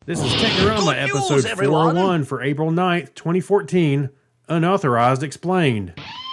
This is Technorama, episode 401 for April 9th, 2014, Unauthorized Explained.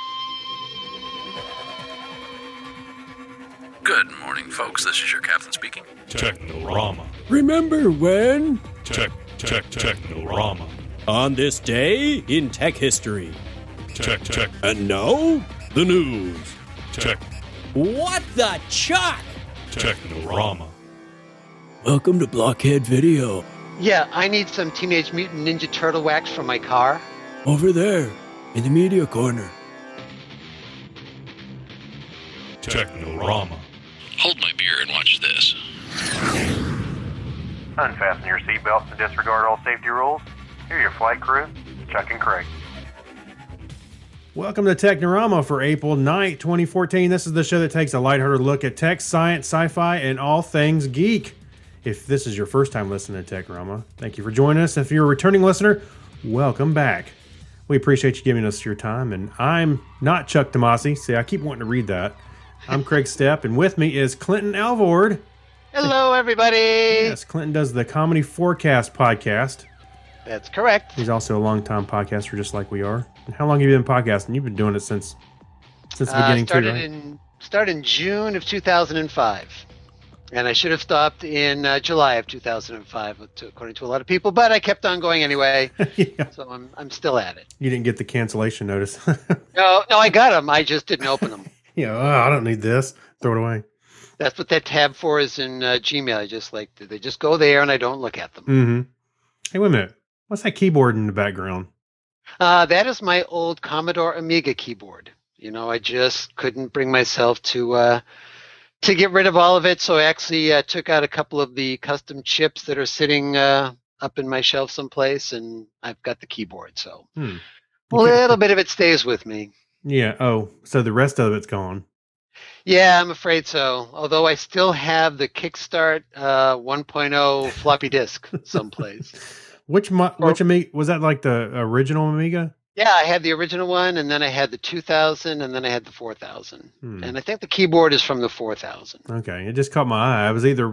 Good morning, folks. This is your captain speaking. Technorama. Remember when? Technorama. On this day in tech history. Tech. And now, the news. Tech. What the chuck? Technorama. Welcome to Blockhead Video. Yeah, I need some Teenage Mutant Ninja Turtle wax for my car. Over there, in the media corner. Technorama. Hold my beer and watch this. Unfasten your seatbelts and disregard all safety rules. Here are your flight crew, Chuck and Craig. Welcome to Technorama for April 9th, 2014. This is the show that takes a lighthearted look at tech, science, sci-fi, and all things geek. If this is your first time listening to Technorama, thank you for joining us. If you're a returning listener, welcome back. We appreciate you giving us your time, and I'm not Chuck Tomasi. See, I keep wanting to read that. I'm Craig Stepp, and with me is Clinton Alvord. Hello, everybody. Yes, Clinton does the Comedy Forecast podcast. That's correct. He's also a longtime podcaster, just like we are. And how long have you been podcasting? You've been doing it since the beginning, too, right? Started in June of 2005. And I should have stopped in July of 2005, according to a lot of people, but I kept on going anyway. Yeah. So I'm still at it. You didn't get the cancellation notice. No, I got them. I just didn't open them. I don't need this. Throw it away. That's what that tab for is in Gmail. They just go there and I don't look at them. Mm-hmm. Hey, wait a minute. What's that keyboard in the background? That is my old Commodore Amiga keyboard. I just couldn't bring myself to get rid of all of it, so I actually took out a couple of the custom chips that are sitting up in my shelf someplace, and I've got the keyboard, so a little bit of it stays with me. Yeah, so the rest of it's gone. Yeah, I'm afraid so, although I still have the Kickstart 1.0 floppy disk someplace. Which Amiga? Was that like the original Amiga? Yeah, I had the original one, and then I had the 2000, and then I had the 4000. And I think the keyboard is from the 4000. Okay, it just caught my eye.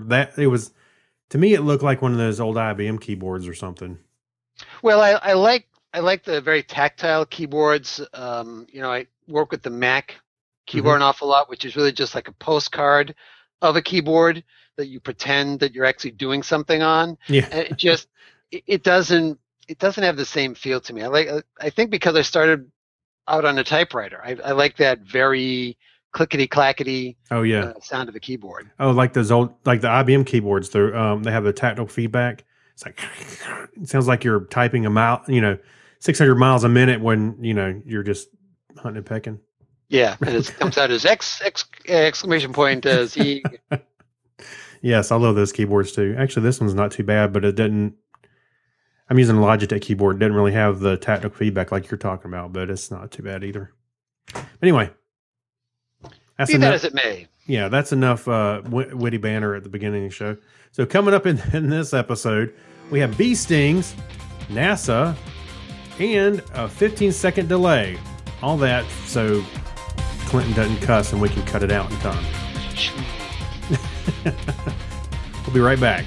To me, it looked like one of those old IBM keyboards or something. Well, I like the very tactile keyboards. I work with the Mac keyboard an awful lot, which is really just like a postcard of a keyboard that you pretend that you're actually doing something on. Yeah. And it doesn't have the same feel to me. I think because I started out on a typewriter, I like that very clickety clackety sound of a keyboard. Oh, like those old, like the IBM keyboards. They have the tactile feedback. It's like it sounds like you're typing 600 miles a minute when you're just hunting and pecking. Yeah, and it comes out as exclamation point Z. Yes, I love those keyboards too. Actually, this one's not too bad, but it didn't. I'm using a Logitech keyboard. It didn't really have the tactile feedback like you're talking about, but it's not too bad either. Anyway. Be that as it may. Yeah, that's enough witty banter at the beginning of the show. So coming up in this episode, we have bee stings, NASA, and a 15-second delay. All that so Clinton doesn't cuss and we can cut it out in time. We'll be right back.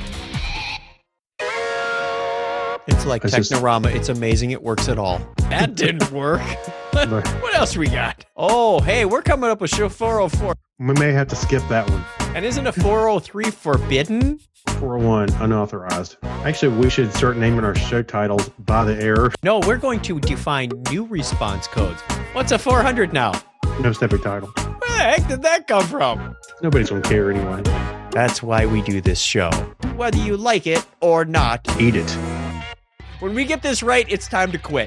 It's like Technorama. It's amazing it works at all. That didn't work. What else we got? Oh, hey, we're coming up with show 404. We may have to skip that one. And isn't a 403 forbidden? 401, unauthorized. Actually, we should start naming our show titles by the air. No, we're going to define new response codes. What's a 400 now? No stepping title. Where the heck did that come from? Nobody's going to care anyway. That's why we do this show. Whether you like it or not, eat it. When we get this right, it's time to quit.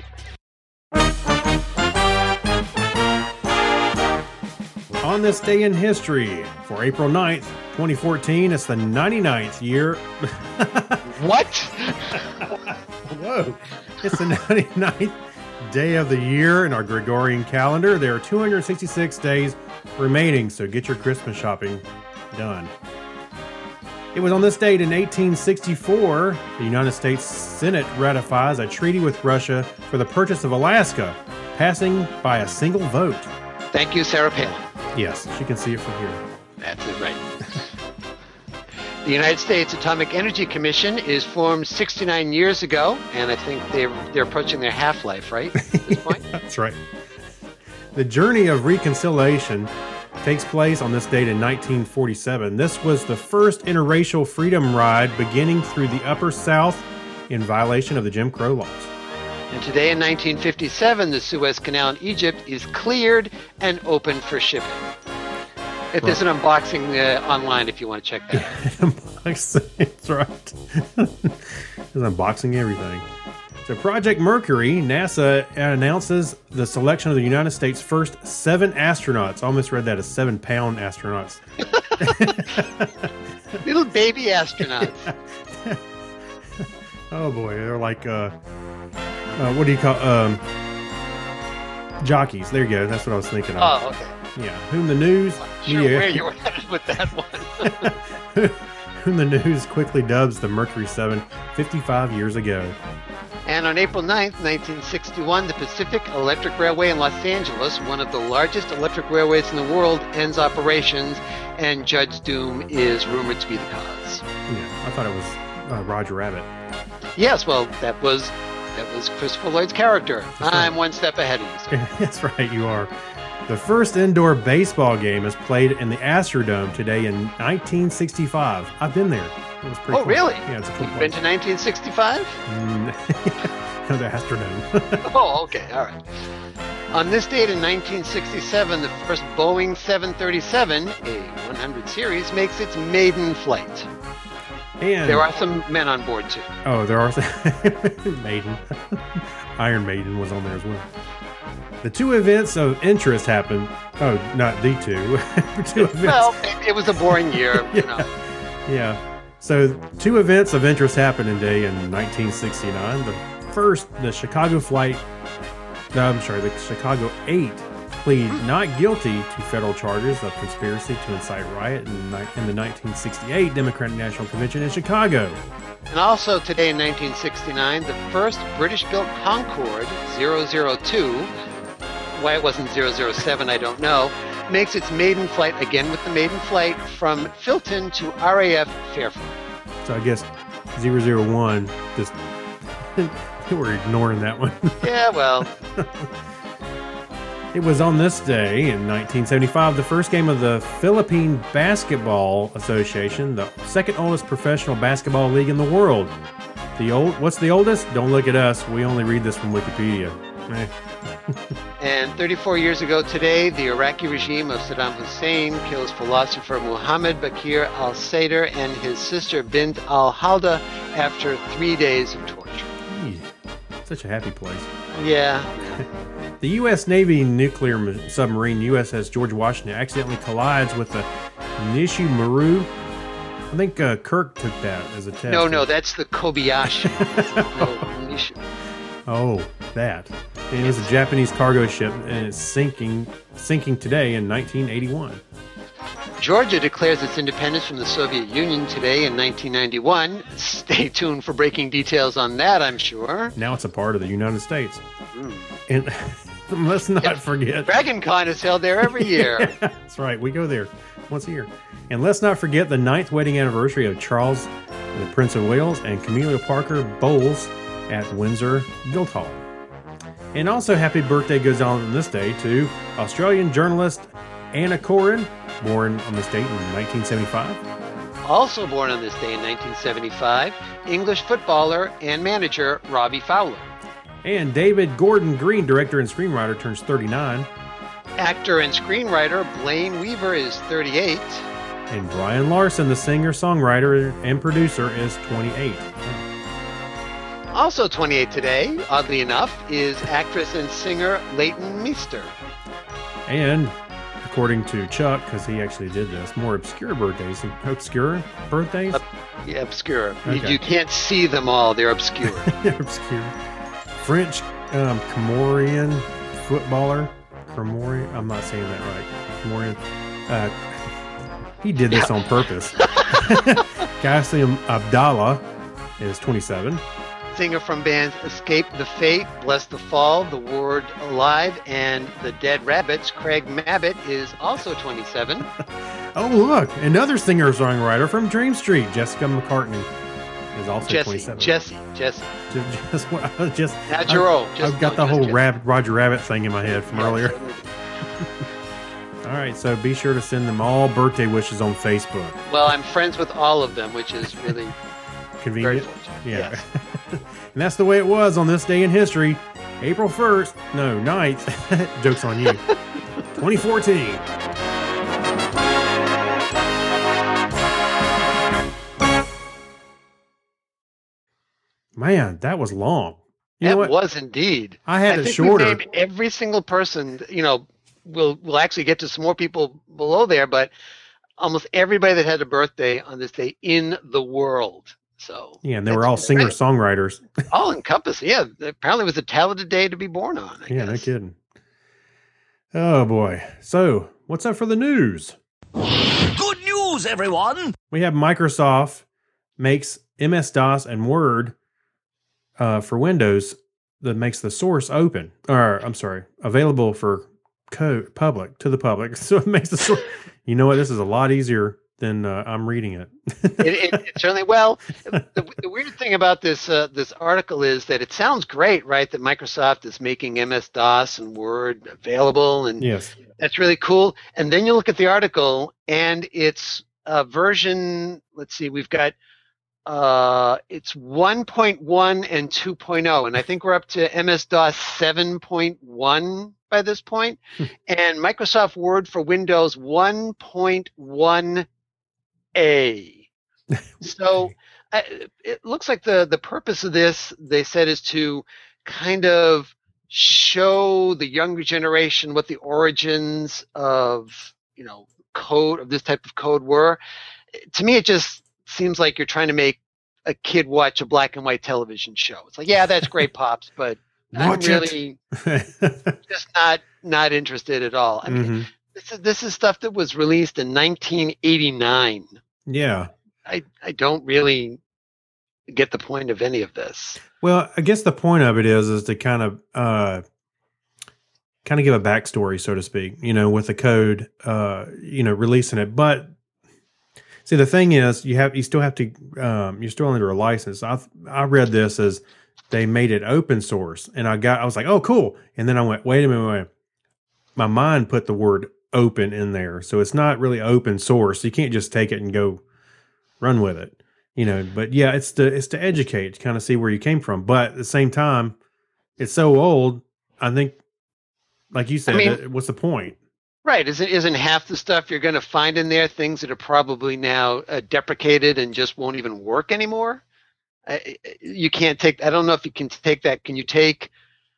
On this day in history, for April 9th, 2014, it's the 99th year. What? Whoa. It's the 99th day of the year in our Gregorian calendar. There are 266 days remaining, so get your Christmas shopping done. It was on this date in 1864, the United States Senate ratifies a treaty with Russia for the purchase of Alaska, passing by a single vote. Thank you, Sarah Palin. Yes, she can see it from here. That's it, right. The United States Atomic Energy Commission is formed 69 years ago, and I think they're approaching their half-life, right, at this point? That's right. The journey of reconciliation takes place on this date in 1947. This was the first interracial freedom ride beginning through the Upper South in violation of the Jim Crow laws. And today in 1957, the Suez Canal in Egypt is cleared and open for shipping. There's an unboxing online if you want to check that out. That's right. There's unboxing everything. So Project Mercury, NASA announces the selection of the United States' first 7 astronauts. I almost read that as 7-pound astronauts. Little baby astronauts. Oh boy, they're like, what do you call, jockeys. There you go. That's what I was thinking of. Oh, okay. Yeah. Whom the news... Sure, where you were headed with that one. Whom the news quickly dubs the Mercury 7 55 years ago. And on April 9th, 1961, the Pacific Electric Railway in Los Angeles, one of the largest electric railways in the world, ends operations, and Judge Doom is rumored to be the cause. Yeah, I thought it was Roger Rabbit. Yes, well, that was Christopher Lloyd's character. That's I'm right. one step ahead of you, sir. That's right, you are. The first indoor baseball game is played in the Astrodome today in 1965. I've been there. It was pretty cool. Really? Yeah, it's a cool You've place. been to 1965? No, the Astrodome. Oh, okay, all right. On this date in 1967, the first Boeing 737, a 100 series, makes its maiden flight. And there are some men on board, too. Oh, there are Maiden. Iron Maiden was on there as well. The 2 events of interest happened. Oh, not the 2. 2 events. Well, it was a boring year, Yeah. you know. Yeah. So 2 events of interest happened in 1969. The first, the Chicago 8 plead not guilty to federal charges of conspiracy to incite riot in the 1968 Democratic National Convention in Chicago. And also today in 1969, the first British-built Concorde 002, why it wasn't 007, I don't know, makes its maiden flight, again with the maiden flight, from Filton to RAF Fairfield. So I guess 001, just we're ignoring that one. Yeah, well. It was on this day in 1975, the first game of the Philippine Basketball Association, the second oldest professional basketball league in the world. What's the oldest? Don't look at us. We only read this from Wikipedia. And 34 years ago today, the Iraqi regime of Saddam Hussein kills philosopher Muhammad Baqir al-Sadr and his sister Bint al-Halda after 3 days of torture. Such a happy place. Yeah. The U.S. Navy nuclear submarine USS George Washington accidentally collides with the Nishu Maru. I think Kirk took that as a test. No, that's the Kobayashi. Nishu. Oh, that. And it was a Japanese cargo ship, and it's sinking today in 1981. Georgia declares its independence from the Soviet Union today in 1991. Stay tuned for breaking details on that, I'm sure. Now it's a part of the United States. And let's not forget... Dragon Con is held there every year. Yeah, that's right. We go there once a year. And let's not forget the 9th wedding anniversary of Charles, the Prince of Wales, and Camilla Parker Bowles at Windsor Guildhall. And also happy birthday goes on this day to Australian journalist Anna Corrin, born on this date in 1975. Also born on this day in 1975, English footballer and manager Robbie Fowler. And David Gordon Green, director and screenwriter, turns 39. Actor and screenwriter Blaine Weaver is 38. And Brian Larson, the singer, songwriter, and producer, is 28. Also 28 today, oddly enough, is actress and singer Leighton Meester. And according to Chuck, because he actually did this, more obscure birthdays. Obscure birthdays? Yeah, obscure. Okay. You can't see them all. They're obscure. They're obscure. French Comorian footballer. Comorian? I'm not saying that right. Comorian. He did this on purpose. Qasim Abdallah is 27. Singer from bands Escape the Fate, Bless the Fall, The Word Alive, and The Dead Rabbits, Craig Mabbitt is also 27. Oh, look, another singer-songwriter from Dream Street, Jessica McCartney, is also 27. Jesse. Just You're old. I've got the whole Roger Rabbit thing in my head from earlier. All right, so be sure to send them all birthday wishes on Facebook. Well, I'm friends with all of them, which is really convenient. Very fortunate. Yeah. Yes. And that's the way it was on this day in history, April 9th. Joke's on you. 2014. Man, that was long. You know what? Was indeed. I had it think shorter. We named every single person. We'll actually get to some more people below there, but almost everybody that had a birthday on this day in the world. So yeah, and they were all singer-songwriters. All encompassing. Yeah, apparently it was a talented day to be born on. I guess. No kidding. Oh boy. So what's up for the news? Good news, everyone. We have Microsoft makes MS-DOS and Word for Windows that makes the source open, or I'm sorry, available for to the public. So it makes the source. You know what? This is a lot easier than I'm reading it. it certainly. Well, the weird thing about this article is that it sounds great, right? That Microsoft is making MS-DOS and Word available, and yes, that's really cool. And then you look at the article, and it's version. Let's see, we've got. It's 1.1 and 2.0, and I think we're up to MS-DOS 7.1 by this point, and Microsoft Word for Windows 1.1A. So it looks like the purpose of this, they said, is to kind of show the younger generation what the origins of code, of this type of code were. To me, it just seems like you're trying to make a kid watch a black and white television show. It's like, yeah, that's great, Pops, but I'm really just not interested at all. I mean, this is stuff that was released in 1989. Yeah. I don't really get the point of any of this. Well, I guess the point of it is to kind of give a backstory, so to speak, with the code, releasing it. But see, the thing is, you still have to, you're still under a license. I read this as they made it open source, and I was like, oh, cool. And then I went, wait a minute. My mind put the word open in there. So it's not really open source. You can't just take it and go run with it, but yeah, it's to educate, to kind of see where you came from. But at the same time, it's so old. I think, like you said, what's the point? Right. Isn't half the stuff you're going to find in there things that are probably now deprecated and just won't even work anymore? You can't take, I don't know if you can take that. Can you take,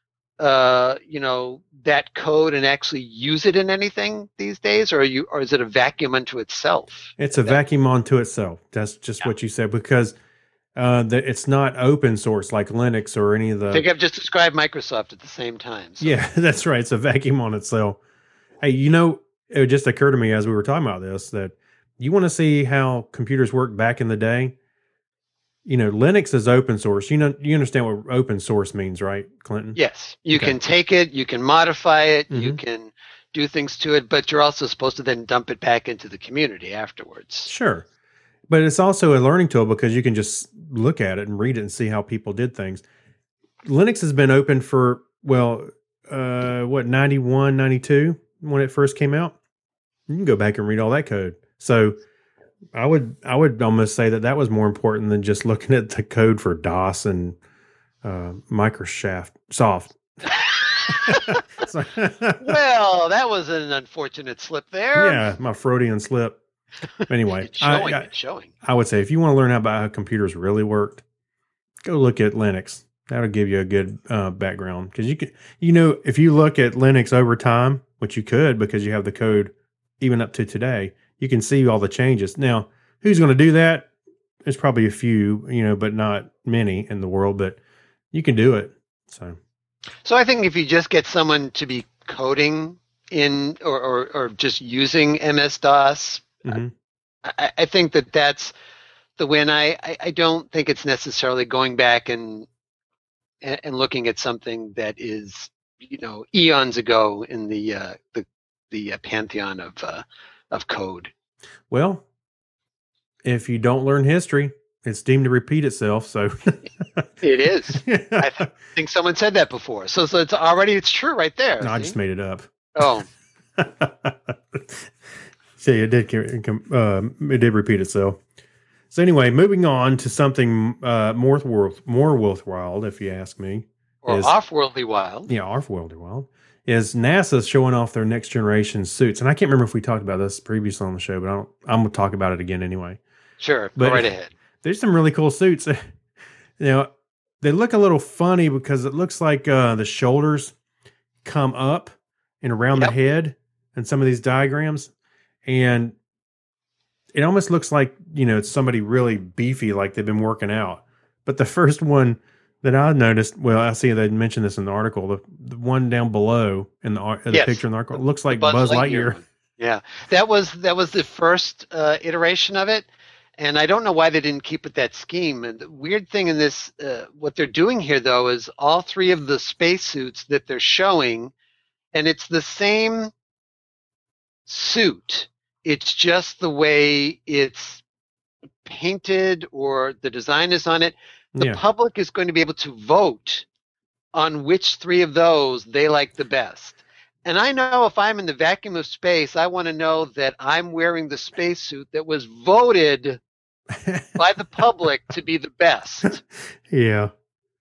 that code and actually use it in anything these days? Or is it a vacuum unto itself? It's a vacuum unto itself. That's just what you said, because it's not open source like Linux or any of the. I think I've just described Microsoft at the same time. So. Yeah, that's right. It's a vacuum on itself. Hey, it just occurred to me as we were talking about this that you want to see how computers worked back in the day. Linux is open source. You understand what open source means, right, Clinton? Yes. You can take it, you can modify it, you can do things to it, but you're also supposed to then dump it back into the community afterwards. Sure. But it's also a learning tool because you can just look at it and read it and see how people did things. Linux has been open for, 91, 92 when it first came out? You can go back and read all that code. So I would almost say that was more important than just looking at the code for DOS and Microsoft. Well, that was an unfortunate slip there. Yeah, my Freudian slip. Anyway, it's showing. I would say if you want to learn about how computers really worked, go look at Linux. That'll give you a good background, because if you look at Linux over time, which you could because you have the code even up to today, you can see all the changes. Now, who's going to do that? There's probably a few, but not many in the world, but you can do it. So I think if you just get someone to be coding in or just using MS-DOS, I think that's the win. I don't think it's necessarily going back and looking at something that is, eons ago in the pantheon of code. Well, if you don't learn history, it's deemed to repeat itself. So it is. I think someone said that before. So it's true right there. No, I just made it up. Oh. See, it did repeat itself. So anyway, moving on to something more worthwhile, if you ask me. Or off-worldly wild. Yeah, off-worldly wild. Is NASA's showing off their next generation suits. And I can't remember if we talked about this previously on the show, but I'm going to talk about it again anyway. Sure, go right ahead. There's some really cool suits. They look a little funny because it looks like the shoulders come up and around the head in some of these diagrams. And it almost looks like, it's somebody really beefy, like they've been working out. But the first one that I noticed, well, I see they mentioned this in the article, the one down below in the picture in the article, it looks like Buzz Lightyear. Yeah, that was the first iteration of it. And I don't know why they didn't keep with that scheme. And the weird thing in this, what they're doing here, though, is all three of the spacesuits that they're showing, and it's the same suit. It's just the way it's painted or the design is on it. The public is going to be able to vote on which three of those they like the best. And I know if I'm in the vacuum of space, I want to know that I'm wearing the spacesuit that was voted by the public to be the best. Yeah.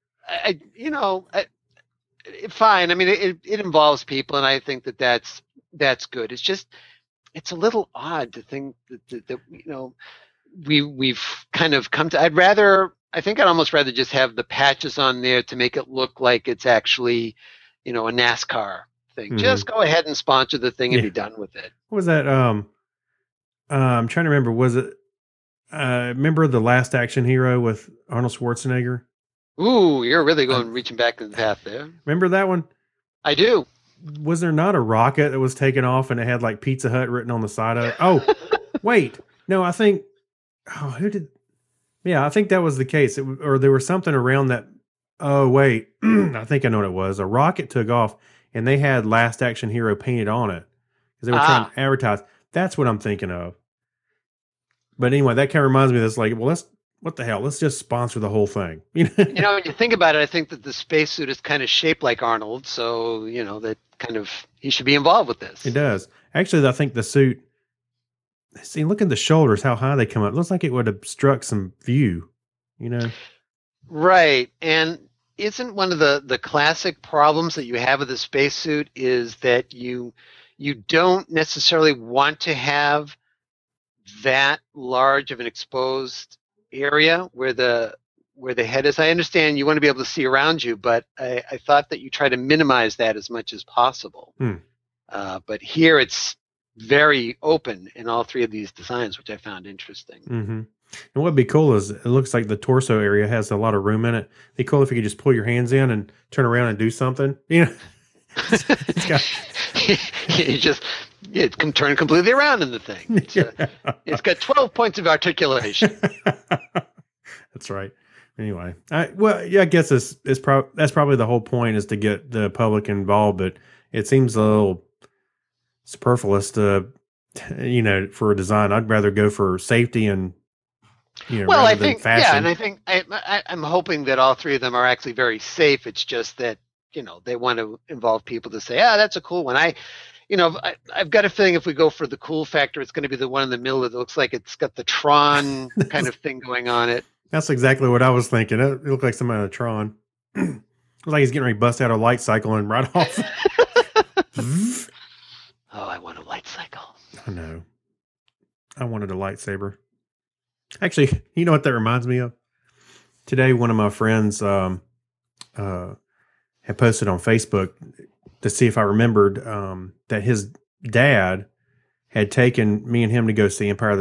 Fine. I mean, it involves people, and I think that's good. It's just, it's a little odd to think that we've kind of come to. I think I'd almost rather just have the patches on there to make it look like it's actually, a NASCAR thing. Mm-hmm. Just go ahead and sponsor the thing and be done with it. What was that? I'm trying to remember. Was it? Remember The Last Action Hero with Arnold Schwarzenegger? Ooh, you're really reaching back in the path there. Remember that one? I do. Was there not a rocket that was taken off and it had like Pizza Hut written on the side of it? Oh, wait. No, I think. Oh, who did? Yeah, I think that was the case. Or there was something around that. Oh, wait. I think I know what it was. A rocket took off and they had Last Action Hero painted on it because they were trying to advertise. That's what I'm thinking of. But anyway, that kind of reminds me of this, like, well, what the hell? Let's just sponsor the whole thing. When you think about it, I think that the spacesuit is kind of shaped like Arnold. So, that kind of, he should be involved with this. It does. Actually, I think the suit, see, look at the shoulders, how high they come up. It looks like it would obstruct some view, Right. And isn't one of the classic problems that you have with the spacesuit is that you don't necessarily want to have that large of an exposed area where the head is. I understand you want to be able to see around you, but I thought that you try to minimize that as much as possible. But here it's very open in all three of these designs, which I found interesting. Mm-hmm. And what'd be cool is it looks like the torso area has a lot of room in it. It'd be cool if you could just pull your hands in and turn around and do something. It can turn completely around in the thing. It's got 12 points of articulation. That's right. Anyway, I guess that's probably the whole point, is to get the public involved. But it seems a little superfluous to, for a design. I'd rather go for safety and, well, I think fashion. And I think I'm hoping that all three of them are actually very safe. It's just that they want to involve people to say, that's a cool one. I've got a feeling if we go for the cool factor, it's going to be the one in the middle that looks like it's got the Tron kind of thing going on it. That's exactly what I was thinking. It looked like somebody in a Tron. It looked like he's getting ready to bust out a light cycle and ride off. Oh, I want a light cycle. I know. I wanted a lightsaber. Actually, you know what that reminds me of? Today, one of my friends had posted on Facebook to see if I remembered that his dad had taken me and him to go see Empire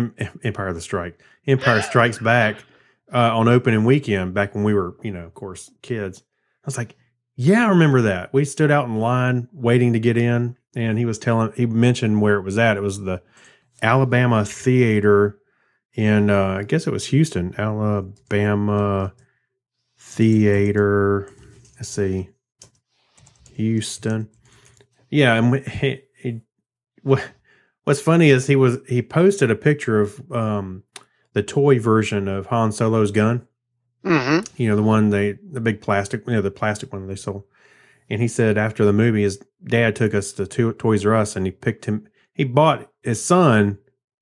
Strikes Back on opening weekend back when we were, of course, kids. I was like, yeah, I remember that. We stood out in line waiting to get in, and he mentioned where it was at. It was the Alabama Theater in, I guess it was Houston, Alabama Theater. Let's see. Houston. Yeah. And What's funny is he posted a picture of the toy version of Han Solo's gun. Mm-hmm. You know, the big plastic, the plastic one they sold. And he said after the movie, his dad took us to Toys R Us, and he bought his son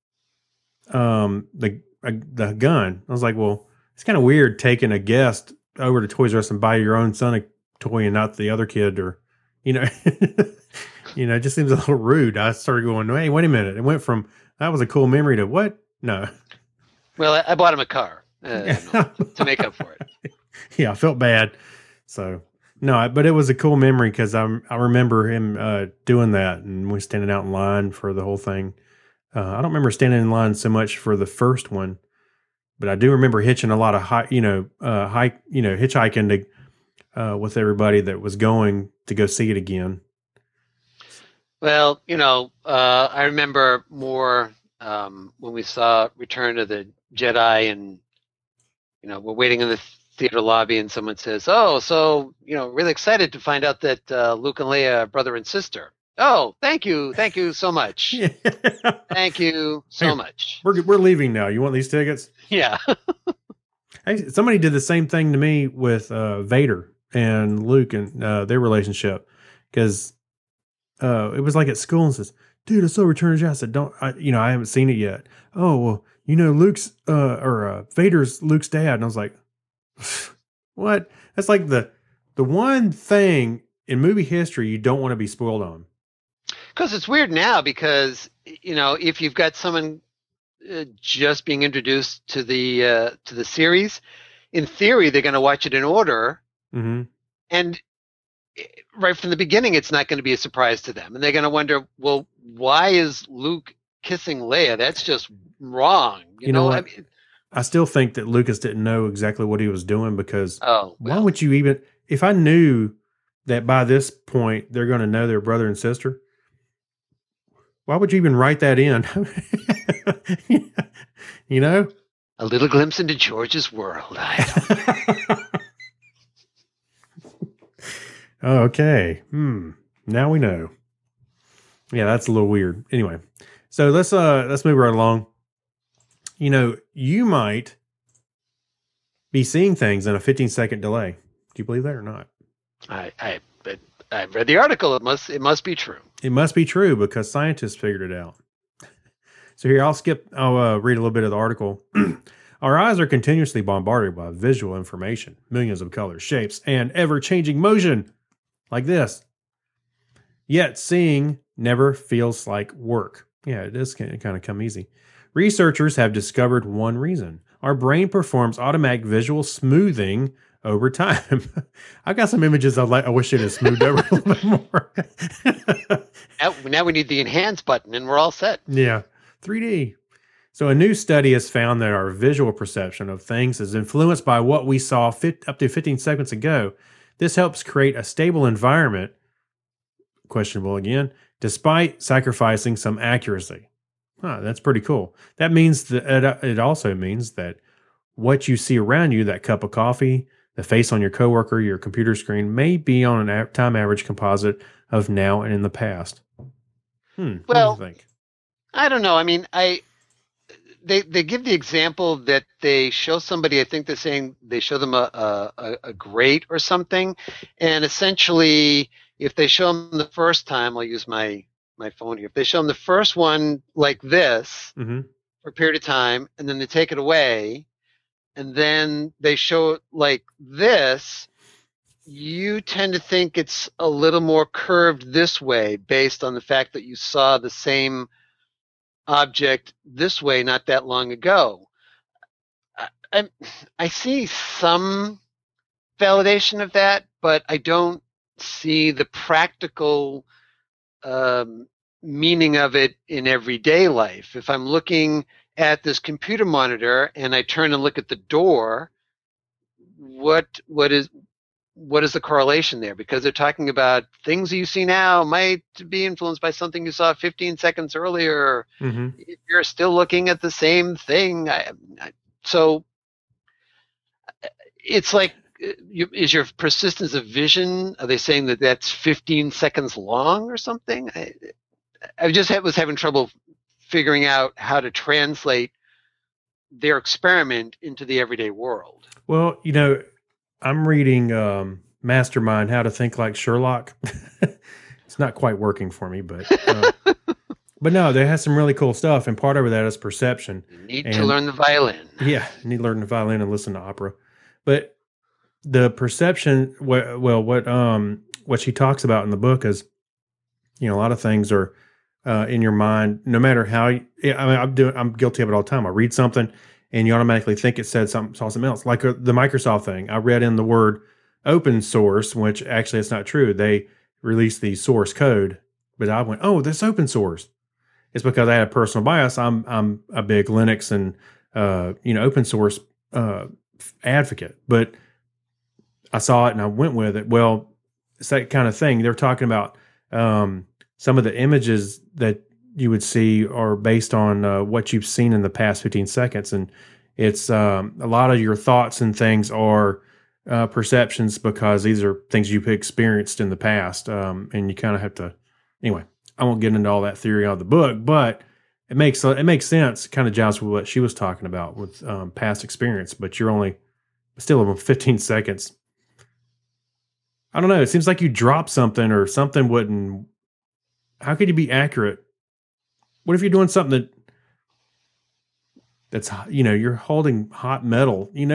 the gun. I was like, well, it's kind of weird taking a guest over to Toys R Us and buy your own son a toy and not the other kid, or, you know, it just seems a little rude. I started going, hey, wait a minute. It went from, that was a cool memory to what? No. Well, I bought him a car to make up for it. Yeah, I felt bad. So, no, but it was a cool memory because I remember him doing that, and we standing out in line for the whole thing. I don't remember standing in line so much for the first one, but I do remember hitching a lot of hitchhiking to, with everybody that was going to go see it again. Well, I remember more when we saw Return of the Jedi, and we're waiting in the theater lobby, and someone says, "Oh, so really excited to find out that Luke and Leia are brother and sister." Oh, thank you so much. Yeah. Thank you so much. We're leaving now. You want these tickets? Yeah. Hey, somebody did the same thing to me with Vader and Luke and their relationship, because it was like at school, and says, "Dude, I saw Return of the Jedi." I said, I haven't seen it yet. Oh, well, Luke's Vader's Luke's dad, and I was like, what? That's like the one thing in movie history you don't want to be spoiled on. Because it's weird now, because if you've got someone just being introduced to the series, in theory they're going to watch it in order, mm-hmm. and right from the beginning it's not going to be a surprise to them, and they're going to wonder, well, why is Luke kissing Leia? That's just wrong. You know what? I still think that Lucas didn't know exactly what he was doing, because why would you even, if I knew that by this point they're going to know their brother and sister, why would you even write that in? A little glimpse into George's world. Okay. Now we know. Yeah, that's a little weird. Anyway, so let's move right along. You might be seeing things in a 15-second delay. Do you believe that or not? I've read the article. It must be true. It must be true, because scientists figured it out. So here, I'll read a little bit of the article. Our eyes are continuously bombarded by visual information, millions of colors, shapes, and ever-changing motion, like this. Yet seeing never feels like work. Yeah, it does kind of come easy. Researchers have discovered one reason. Our brain performs automatic visual smoothing over time. I've got some images I wish it had smoothed over a little bit more. Now we need the enhance button, and we're all set. Yeah, 3D. So a new study has found that our visual perception of things is influenced by what we saw up to 15 seconds ago. This helps create a stable environment, questionable again, despite sacrificing some accuracy. That's pretty cool. That means that it also means that what you see around you, that cup of coffee, the face on your coworker, your computer screen, may be on a time average composite of now and in the past. Well, what do you think? I don't know. I mean, they give the example that they show somebody, I think they're saying they show them a grate or something, and essentially if they show them the first time, I'll use my phone here. If they show them the first one like this mm-hmm. for a period of time, and then they take it away, and then they show it like this, you tend to think it's a little more curved this way based on the fact that you saw the same object this way not that long ago. I see some validation of that, but I don't see the practical meaning of it in everyday life. If I'm looking at this computer monitor and I turn and look at the door, what is the correlation there? Because they're talking about things you see now might be influenced by something you saw 15 seconds earlier. Mm-hmm. If you're still looking at the same thing. So it's like, is your persistence of vision, are they saying that that's 15 seconds long or something? I just was having trouble figuring out how to translate their experiment into the everyday world. Well, I'm reading Mastermind, How to Think Like Sherlock. It's not quite working for me, but no, they have some really cool stuff, and part of that is perception. You need to learn the violin. Yeah, you need to learn the violin and listen to opera. But the perception, what she talks about in the book is, a lot of things are in your mind, no matter how. I'm guilty of it all the time. I read something, and you automatically think it saw something else, like the Microsoft thing. I read in the word open source, which actually it's not true. They released the source code, but I went, oh, this open source. It's because I had a personal bias. I'm a big Linux and open source advocate, but I saw it and I went with it. Well, it's that kind of thing. They're talking about some of the images that you would see are based on what you've seen in the past 15 seconds, and it's a lot of your thoughts and things are perceptions because these are things you've experienced in the past, and you kind of have to. Anyway, I won't get into all that theory out of the book, but it makes sense. Kind of jives with what she was talking about with past experience, but you're only still about 15 seconds. I don't know. It seems like you dropped something or something wouldn't. How could you be accurate? What if you're doing something that's you're holding hot metal? You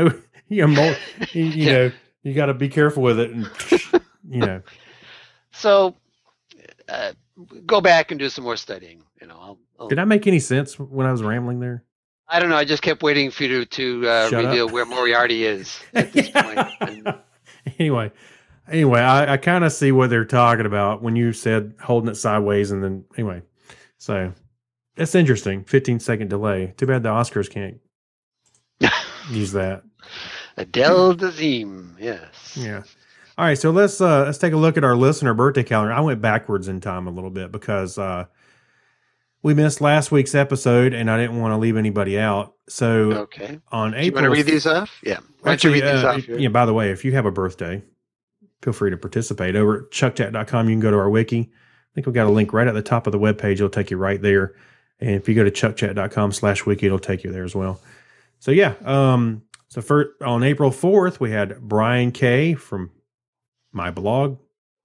got to be careful with it, and So, go back and do some more studying. Did I make any sense when I was rambling there? I don't know. I just kept waiting for you to reveal where Moriarty is at this point. Anyway, I kind of see what they're talking about when you said holding it sideways, and then anyway, so that's interesting. 15-second delay. Too bad the Oscars can't use that. Adele Dazeem, yes. Yeah. All right, so let's take a look at our listener birthday calendar. I went backwards in time a little bit because we missed last week's episode, and I didn't want to leave anybody out. So okay, on April, you want to read these off? Yeah. Why don't you read these off? Yeah. By the way, if you have a birthday, feel free to participate over at chuckchat.com. You can go to our wiki. I think we've got a link right at the top of the webpage. It'll take you right there. And if you go to chuckchat.com/wiki, it'll take you there as well. So yeah. So first, on April 4th, we had Brian K. from my blog.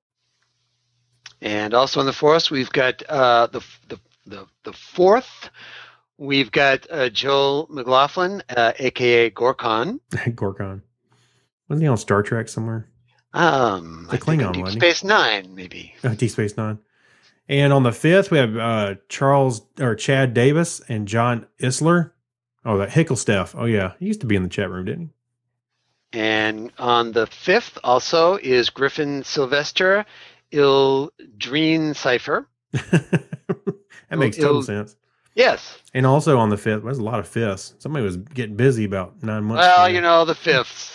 And also on the 4th, we've got the 4th, we've got Joel McLaughlin, a.k.a. Gorkon. Gorkon. Wasn't he on Star Trek somewhere? The Klingon, Deep wasn't Space Nine, maybe. Deep Space Nine. And on the 5th, we have Chad Davis and John Isler. Oh, that Hickelsteff. Oh, yeah. He used to be in the chat room, didn't he? And on the 5th also is Griffin Sylvester, Ildreen Cipher. That makes total sense. Yes. And also on the 5th, there's a lot of fifths. Somebody was getting busy about 9 months ago. Well, the fifths.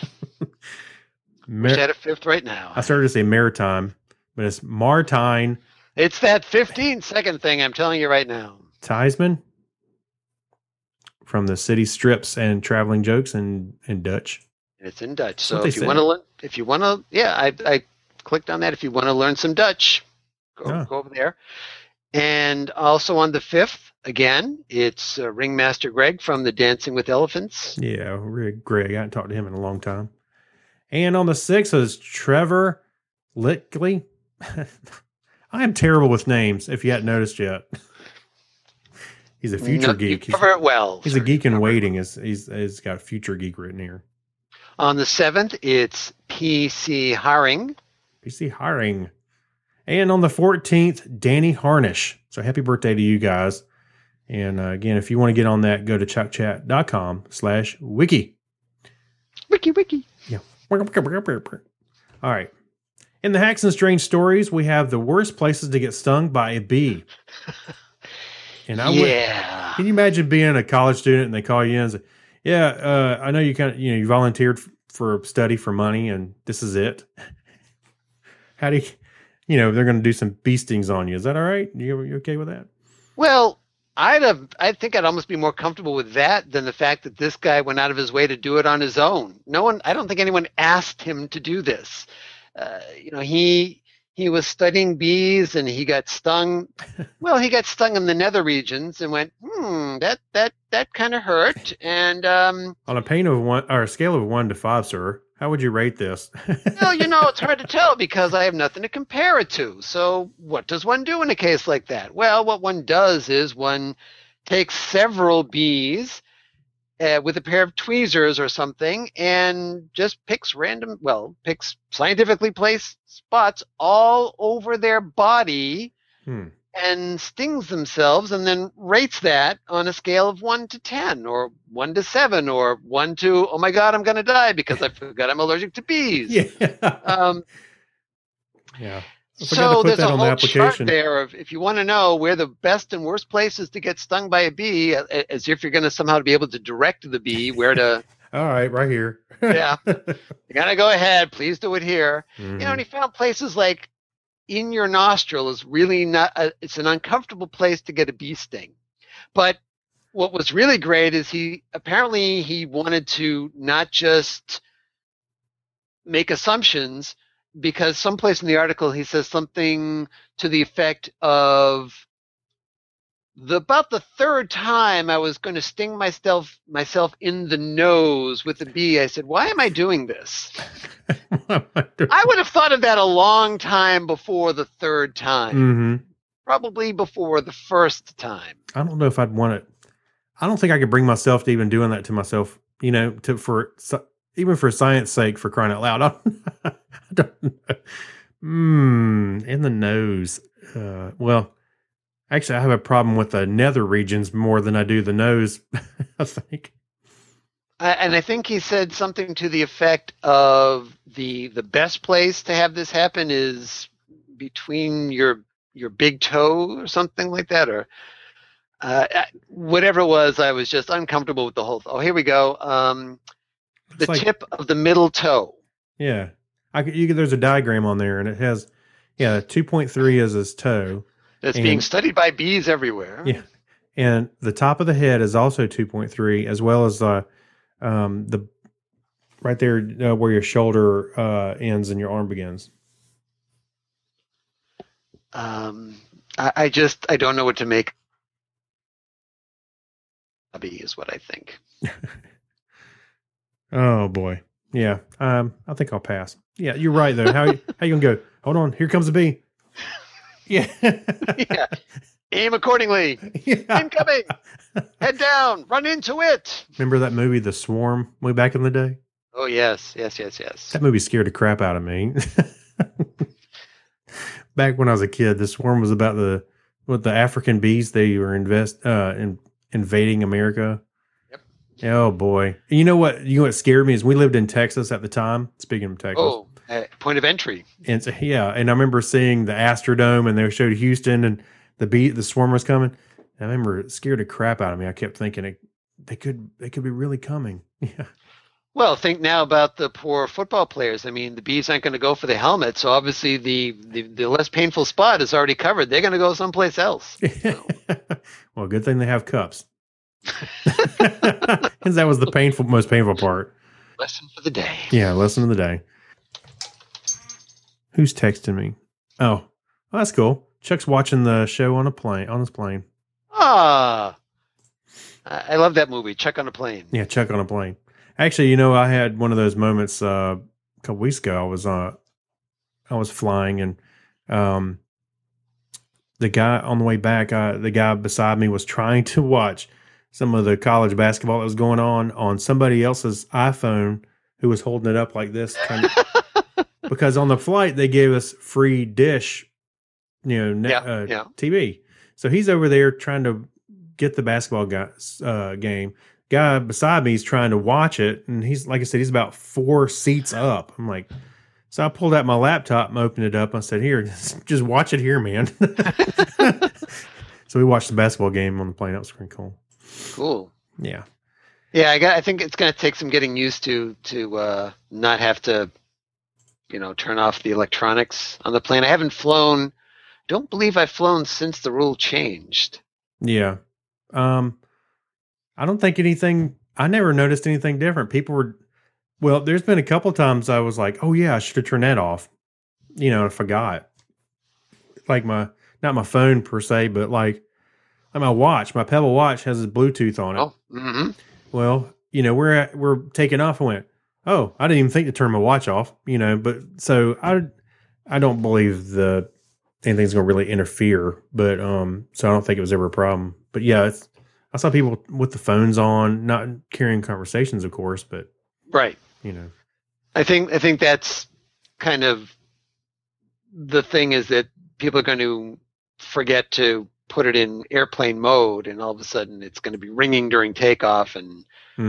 Wish I had a fifth right now. I started to say maritime, but it's Martine. It's that 15-second thing I'm telling you right now. Theismann from the City Strips and Traveling Jokes in Dutch. It's in Dutch. So if you want to, I clicked on that. If you want to learn some Dutch, go over there. And also on the 5th, again, it's Ringmaster Greg from the Dancing with Elephants. Yeah, Greg. I haven't talked to him in a long time. And on the 6th is Trevor Lickley. I am terrible with names, if you hadn't noticed yet. He's a future geek. You cover it well. He's a geek in waiting. He's got future geek written here. On the 7th, it's PC Haring. PC Haring. And on the 14th, Danny Harnish. So happy birthday to you guys. And again, if you want to get on that, go to chuckchat.com/wiki. Wiki. Yeah. All right. In the Hacks and Strange Stories, we have the worst places to get stung by a bee. And can you imagine being a college student and they call you in and say, I know you volunteered for study for money and this is it. How do you, they're going to do some bee stings on you. Is that all right? You okay with that? Well, I think I'd almost be more comfortable with that than the fact that this guy went out of his way to do it on his own. I don't think anyone asked him to do this. He he was studying bees and he got stung. Well, he got stung in the nether regions and went, that kind of hurt. And on a pain of 1 or a scale of 1 to 5, sir, how would you rate this? well, it's hard to tell because I have nothing to compare it to. So what does one do in a case like that? Well, what one does is one takes several bees with a pair of tweezers or something and just picks scientifically placed spots all over their body and stings themselves and then rates that on a scale of 1 to 10 or 1 to 7 or 1 to, oh my God, I'm going to die because I forgot I'm allergic to bees. Yeah. Yeah. So there's a whole chart there of if you want to know where the best and worst places to get stung by a bee, as if you're going to somehow be able to direct the bee where to. All right, right here. Yeah. You got to go ahead. Please do it here. Mm-hmm. And he found places like in your nostril is really not, it's an uncomfortable place to get a bee sting. But what was really great is he wanted to not just make assumptions, because someplace in the article he says something to the effect of about the third time I was going to sting myself in the nose with a bee. I said, why am I doing this? I would have thought of that a long time before the third time. Mm-hmm. Probably before the first time. I don't know if I'd want it. I don't think I could bring myself to even doing that to myself, even for science sake, for crying out loud. I don't know. In the nose. Well, actually, I have a problem with the nether regions more than I do the nose, I think. And I think he said something to the effect of the best place to have this happen is between your big toe or something like that, or whatever it was. I was just uncomfortable with the whole. Oh, here we go. The tip of the middle toe. Yeah. There's a diagram on there, and it has, 2.3 is his toe. That's being studied by bees everywhere. Yeah. And the top of the head is also 2.3, as well as the right there where your shoulder ends and your arm begins. I don't know what to make. Bee is what I think. Oh boy. Yeah. I think I'll pass. Yeah, you're right though. How you gonna go? Hold on, here comes the bee. Yeah. Yeah. Aim accordingly. Yeah. Incoming. Head down. Run into it. Remember that movie, The Swarm, way back in the day? Oh yes. That movie scared the crap out of me. Back when I was a kid, The Swarm was about the African bees. They were invading America. Oh boy! You know what scared me is we lived in Texas at the time. Speaking of Texas, point of entry. And so, and I remember seeing the Astrodome, and they showed Houston, and the swarm was coming. And I remember it scared the crap out of me. I kept thinking they could be really coming. Yeah. Well, think now about the poor football players. I mean, the bees aren't going to go for the helmet, so obviously the less painful spot is already covered. They're going to go someplace else. So. Well, good thing they have cups. Because that was the most painful part. Lesson for the day. Yeah, lesson of the day. Who's texting me? Oh, that's cool. Chuck's watching the show on his plane. Ah, I love that movie, Chuck on a Plane. Yeah, Chuck on a Plane. Actually, I had one of those moments a couple weeks ago. I was flying, and the guy on the way back, the guy beside me was trying to watch some of the college basketball that was going on somebody else's iPhone, who was holding it up like this. Because on the flight, they gave us free dish, TV. So he's over there trying to get the basketball game. Guy beside me is trying to watch it, and he's, like I said, he's about 4 seats up. I'm like, so I pulled out my laptop and opened it up. I said, here, just watch it here, man. So we watched the basketball game on the plane. That was pretty cool. Cool. Yeah. Yeah, I think it's going to take some getting used to not have to, turn off the electronics on the plane. I haven't flown. Don't believe I've flown since the rule changed. Yeah. I don't think I never noticed anything different. There's been a couple times I was like, oh yeah, I should have turned that off. I forgot. like not my phone per se, but like my watch, my Pebble watch has a Bluetooth on it. Oh, mm-hmm. Well, we're taking off. I went, oh, I didn't even think to turn my watch off, but so I don't believe anything's going to really interfere, but, so I don't think it was ever a problem, but yeah, I saw people with the phones on, not carrying conversations, of course, but right. I think that's kind of the thing, is that people are going to forget to put it in airplane mode, and all of a sudden it's going to be ringing during takeoff, and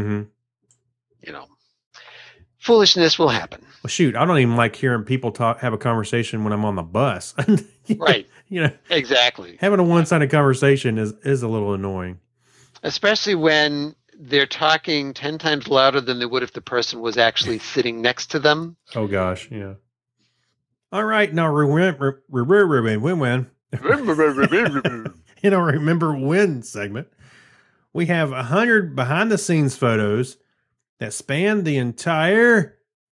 foolishness will happen. Well, shoot, I don't even like hearing people have a conversation when I'm on the bus. Right. Exactly. Having a one-sided conversation is a little annoying. Especially when they're talking 10 times louder than they would if the person was actually sitting next to them. Oh, gosh, yeah. All right, now remember when. Remember when segment. We have 100 behind-the-scenes photos that span the entire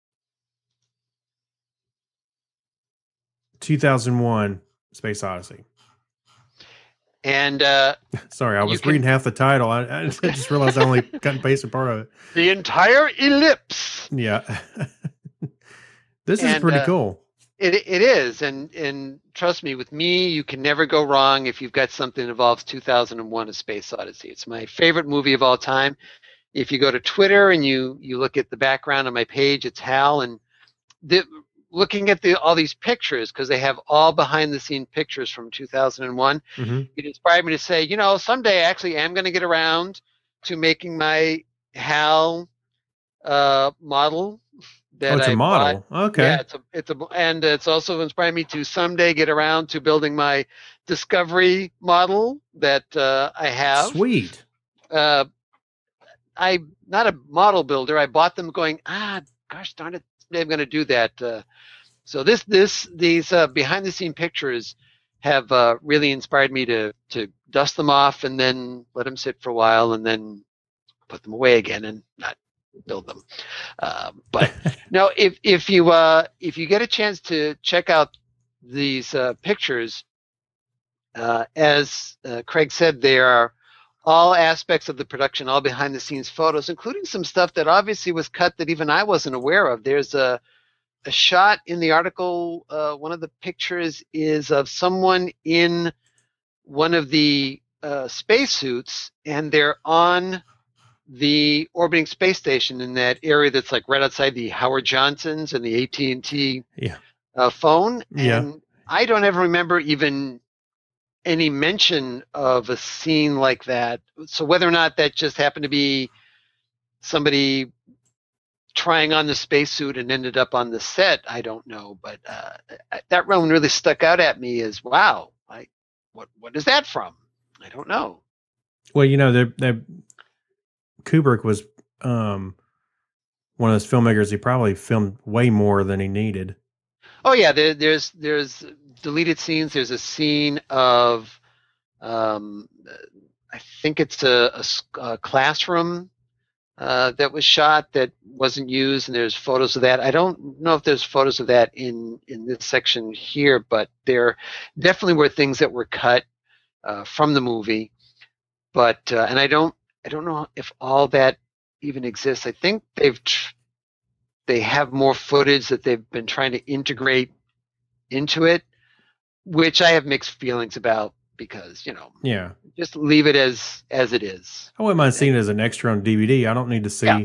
2001 Space Odyssey. And sorry, I was reading half the title. I just realized I only cut and pasted part of it. The entire ellipse. Yeah. This is pretty cool. It is, and trust me, with me, you can never go wrong if you've got something that involves 2001: A Space Odyssey. It's my favorite movie of all time. If you go to Twitter and you look at the background on my page, it's Hal, and looking at all these pictures, because they have all behind-the-scene pictures from 2001, it inspired me to say, someday I actually am going to get around to making my Hal model. It's a model. Okay. Yeah, and it's also inspired me to someday get around to building my Discovery model that I have. Sweet. I'm not a model builder. I bought them going, gosh darn it, someday I'm going to do that. So these behind the scene pictures have really inspired me to dust them off and then let them sit for a while and then put them away again and not build them. But no, if you get a chance to check out these pictures, as Craig said, they are all aspects of the production, all behind the scenes photos, including some stuff that obviously was cut that even I wasn't aware of. There's a shot in the article. One of the pictures is of someone in one of the spacesuits, and they're on the orbiting space station in that area that's like right outside the Howard Johnsons and the AT&T phone. And I don't ever remember even any mention of a scene like that. So whether or not that just happened to be somebody trying on the spacesuit and ended up on the set, I don't know. But that one really stuck out at me as, wow, what is that from? I don't know. Well, Kubrick was one of those filmmakers. He probably filmed way more than he needed. Oh yeah, there's deleted scenes. There's a scene of I think it's a classroom that was shot that wasn't used, and there's photos of that. I don't know if there's photos of that in this section here, but there definitely were things that were cut from the movie. But and I don't know if all that even exists. I think they have more footage that they've been trying to integrate into it, which I have mixed feelings about because, just leave it as it is. I wouldn't mind seeing it as an extra on DVD. I don't need to see,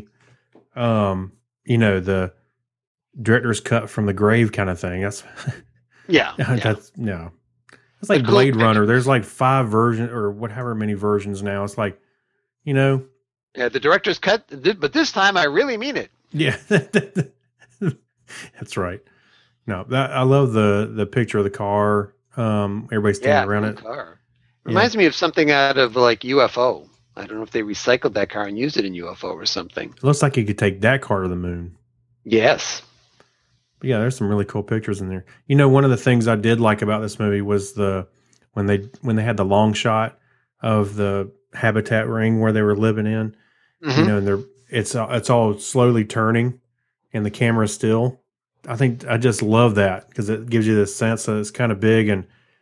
the director's cut from the grave kind of thing. That's that's no. It's like Blade Runner. There's like 5 versions or whatever many versions now. It's like, Yeah, the director's cut, but this time I really mean it. Yeah, that's right. No, I love the picture of the car. Everybody standing around it. Car. Reminds me of something out of like UFO. I don't know if they recycled that car and used it in UFO or something. It looks like you could take that car to the moon. Yes. But yeah, there's some really cool pictures in there. One of the things I did like about this movie was when they had the long shot of the habitat ring where they were living in. Mm-hmm. And it's all slowly turning, and the camera's still. I just love that because it gives you this sense that it's kind of big, and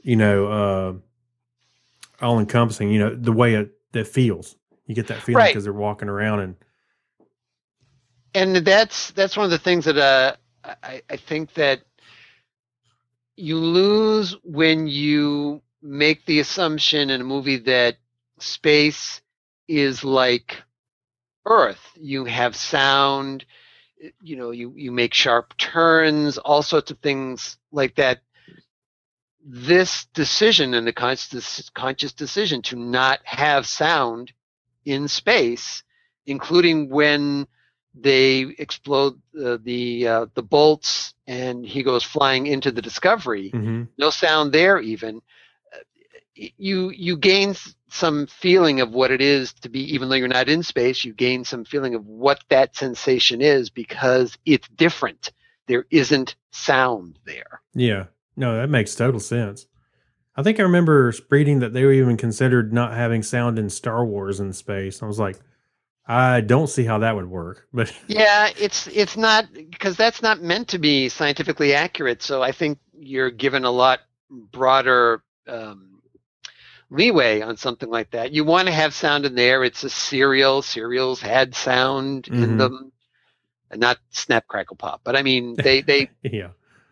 all encompassing. The way it feels. You get that feeling because they're walking around and that's one of the things that I think that you lose when you make the assumption in a movie that space is like Earth. You have sound, you make sharp turns, all sorts of things like that. This decision and the conscious decision to not have sound in space, including when they explode the bolts and he goes flying into the Discovery, no sound there even. You gain some feeling of what it is to be, even though you're not in space, you gain some feeling of what that sensation is because it's different. There isn't sound there. Yeah. No, that makes total sense. I think I remember reading that they were even considered not having sound in Star Wars in space. I was like, I don't see how that would work. But yeah, it's not, because that's not meant to be scientifically accurate. So I think you're given a lot broader leeway on something like that. You want to have sound in there. It's a cereal. Cereals had sound in them, and not Snap Crackle Pop. But I mean, they yeah.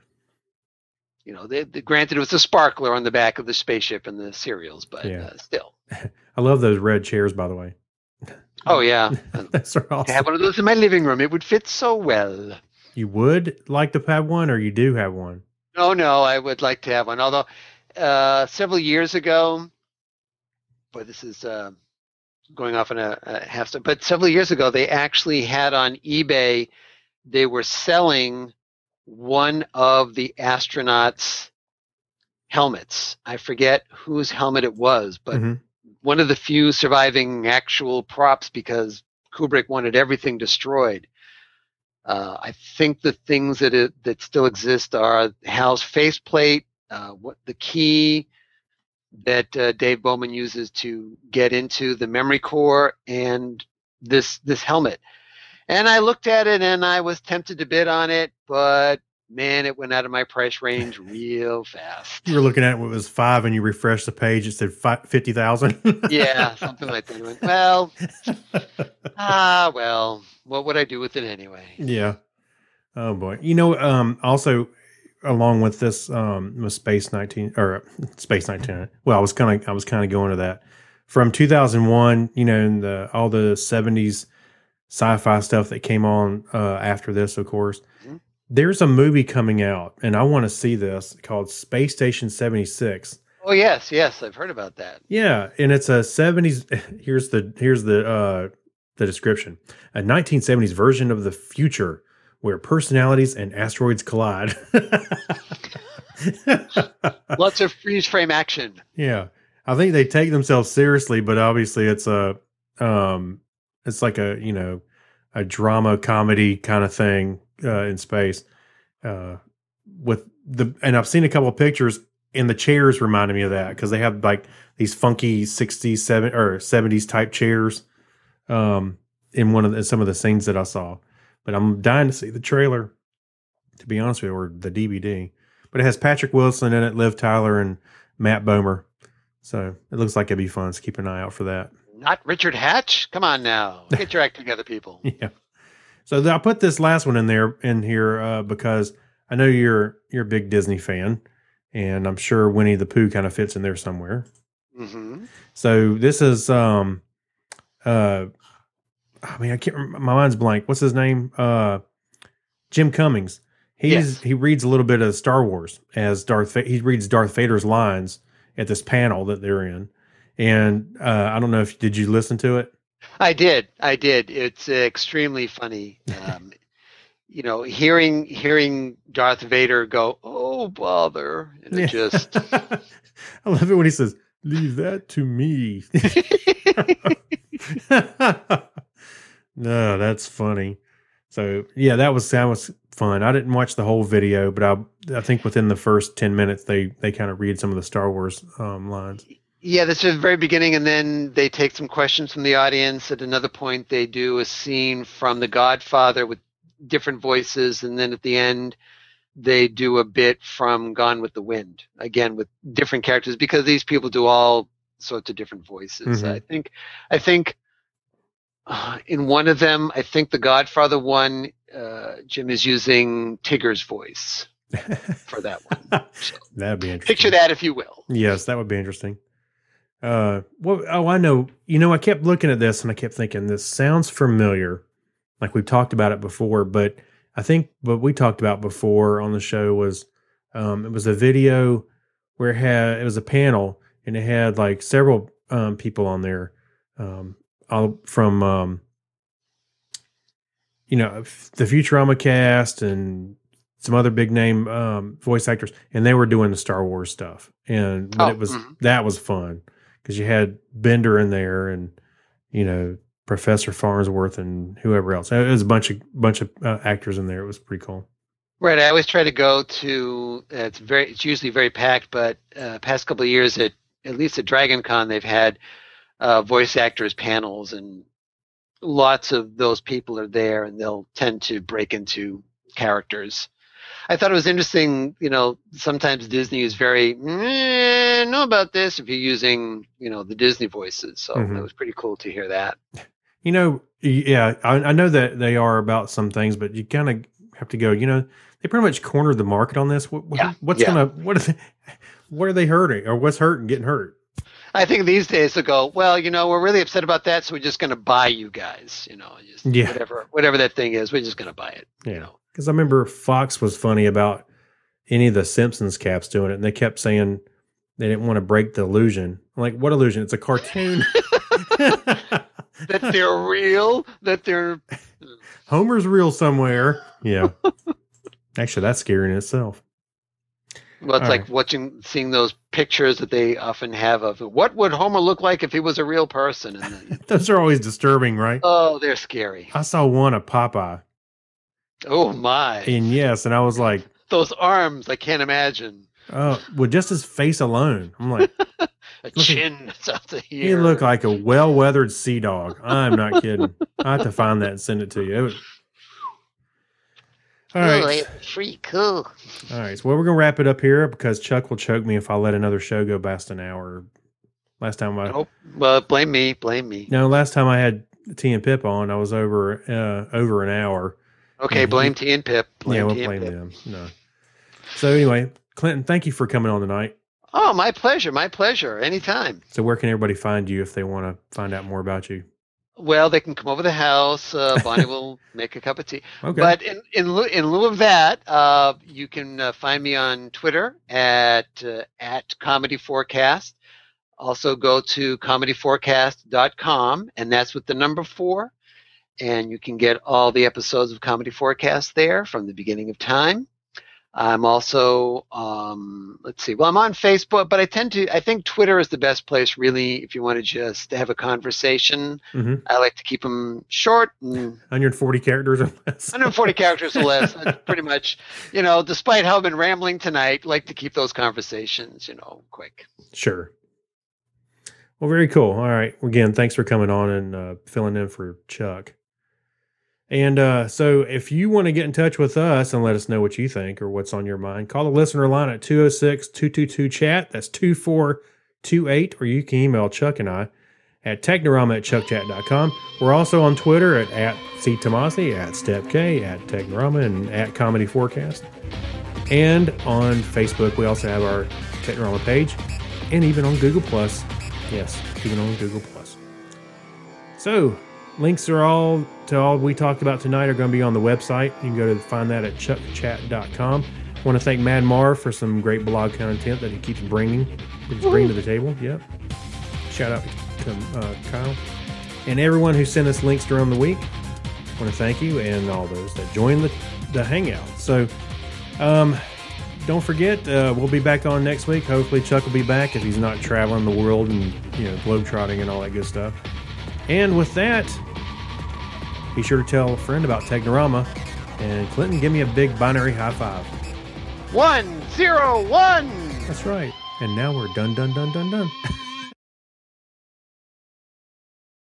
They granted it was a sparkler on the back of the spaceship and the cereals, but still. I love those red chairs, by the way. Oh yeah, that's awesome. I have one of those in my living room. It would fit so well. You would like to have one, or you do have one? No, I would like to have one. Although several years ago, boy, this is going off on a half step. But several years ago, they actually had on eBay. They were selling one of the astronauts' helmets. I forget whose helmet it was, but one of the few surviving actual props because Kubrick wanted everything destroyed. I think the things that still exist are Hal's faceplate, what the key that Dave Bowman uses to get into the memory core, and this helmet. And I looked at it and I was tempted to bid on it, but man, it went out of my price range real fast. You were looking at it when it was $5 and you refreshed the page, it said 50,000. Yeah, something like that. I went, well, what would I do with it anyway? Yeah. Oh boy. Also along with this, was Space 19. Well, I was kind of going to that from 2001, and all the 70s sci-fi stuff that came on after this, of course. There's a movie coming out, and I want to see this, called Space Station 76. Oh yes, I've heard about that. Yeah, and it's a 70s. Here's the description: a 1970s version of the future where personalities and asteroids collide. Lots of freeze frame action. Yeah, I think they take themselves seriously, but obviously it's like a drama comedy kind of thing in space. And I've seen a couple of pictures, and the chairs reminded me of that because they have like these funky 60s, 70s type chairs in some of the scenes that I saw. But I'm dying to see the trailer, to be honest with you, or the DVD. But it has Patrick Wilson in it, Liv Tyler, and Matt Bomer. So it looks like it'd be fun. So keep an eye out for that. Not Richard Hatch? Come on now. Get your act together, people. Yeah. So I put this last one in here because I know you're a big Disney fan, and I'm sure Winnie the Pooh kind of fits in there somewhere. Mm-hmm. So this is I can't remember, my mind's blank. What's his name? Jim Cummings. He reads a little bit of Star Wars as he reads Darth Vader's lines at this panel that they're in. And I don't know did you listen to it? I did. It's extremely funny. Hearing Darth Vader go, "Oh, bother." And it just I love it when he says, "Leave that to me." No, that's funny. So yeah, that was fun. I didn't watch the whole video, but I think within the first 10 minutes they kind of read some of the Star Wars lines. Yeah, that's the very beginning, and then they take some questions from the audience. At another point, they do a scene from The Godfather with different voices, and then at the end, they do a bit from Gone with the Wind, again with different characters, because these people do all sorts of different voices. Mm-hmm. I think in one of them, I think the Godfather one, Jim is using Tigger's voice for that one. So that'd be interesting. Picture that, if you will. Yes, that would be interesting. I know. I kept looking at this and I kept thinking, this sounds familiar. Like we've talked about it before, but I think what we talked about before on the show was, it was a video where it was a panel and it had like several people on there, all from, the Futurama cast and some other big name voice actors, and they were doing the Star Wars stuff. That was fun because you had Bender in there and, Professor Farnsworth and whoever else. It was a bunch of actors in there. It was pretty cool. Right. I always try to go to. It's usually very packed, but past couple of years at least at Dragon Con, they've had voice actors panels, and lots of those people are there, and they'll tend to break into characters. I thought it was interesting. Sometimes Disney is very know about this if you're using the Disney voices. So It was pretty cool to hear that. Yeah, I know that they are about some things, but you kind of have to go, they pretty much cornered the market on this. What are they hurting, or what's getting hurt? I think these days they'll go, well, we're really upset about that, so we're just going to buy you guys, whatever that thing is, we're just going to buy it. Yeah. Because I remember Fox was funny about any of the Simpsons caps doing it, and they kept saying they didn't want to break the illusion. I'm like, what illusion? It's a cartoon. That they're real, that they're... Homer's real somewhere. Yeah. Actually, that's scary in itself. Well, it's like seeing those pictures that they often have of what would Homer look like if he was a real person. And then, those are always disturbing, right? Oh, they're scary. I saw one of Popeye. Oh, my. And I was like... Those arms, I can't imagine. Oh, well, just his face alone. I'm like... A chin that's out to here. He looked like a well-weathered sea dog. I'm not kidding. I have to find that and send it to you. All right. Pretty cool. All right. So we're going to wrap it up here because Chuck will choke me if I let another show go past an hour. Last time well, blame me. No, last time I had T and Pip on, I was over an hour. Okay, blame T and Pip. We'll blame them. No. So anyway, Clinton, thank you for coming on tonight. Oh, my pleasure. Anytime. So where can everybody find you if they want to find out more about you? Well, they can come over to the house. Bonnie will make a cup of tea. Okay. But in lieu of that, you can find me on Twitter at Comedy Forecast. Also go to comedyforecast.com, and that's with the number 4. And you can get all the episodes of Comedy Forecast there from the beginning of time. I'm also, I'm on Facebook, but I think Twitter is the best place, really, if you want to just have a conversation. Mm-hmm. I like to keep them short. 140 characters or less. 140 characters or less, pretty much. Despite how I've been rambling tonight, like to keep those conversations, quick. Sure. Well, very cool. All right. Again, thanks for coming on and filling in for Chuck. And so if you want to get in touch with us and let us know what you think or what's on your mind, call the listener line at 206-222-CHAT. That's 2428. Or you can email Chuck and I at technorama@chuckchat.com. We're also on Twitter at @CTomasi, @StepK, @Technorama, and @ComedyForecast. And on Facebook, we also have our Technorama page, and even on Google+. Yes, even on Google+. So... links are all we talked about tonight are going to be on the website. You can go to find that at chuckchat.com. I want to thank Mad Mar for some great blog content that he keeps bringing to the table. Yep. Shout out to Kyle. And everyone who sent us links during the week. I want to thank you, and all those that joined the hangout. So don't forget, we'll be back on next week. Hopefully Chuck will be back if he's not traveling the world and globetrotting and all that good stuff. And with that, be sure to tell a friend about Technorama. And Clinton, give me a big binary high five. 101! That's right. And now we're done.